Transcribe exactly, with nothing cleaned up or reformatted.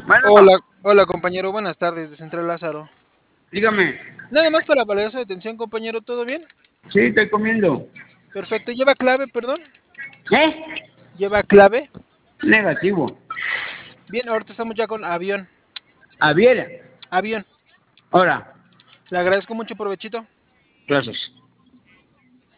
Bueno, Hola, hola compañero, buenas tardes de Central Lázaro. dígame. Nada más para valorar su detención, compañero, ¿todo bien? Sí, estoy comiendo. Perfecto, ¿lleva clave, perdón? ¿Eh? ¿Lleva clave? Negativo. Bien, ahorita estamos ya con avión. Javier. Avión. Hola. Le agradezco mucho, provechito. Gracias.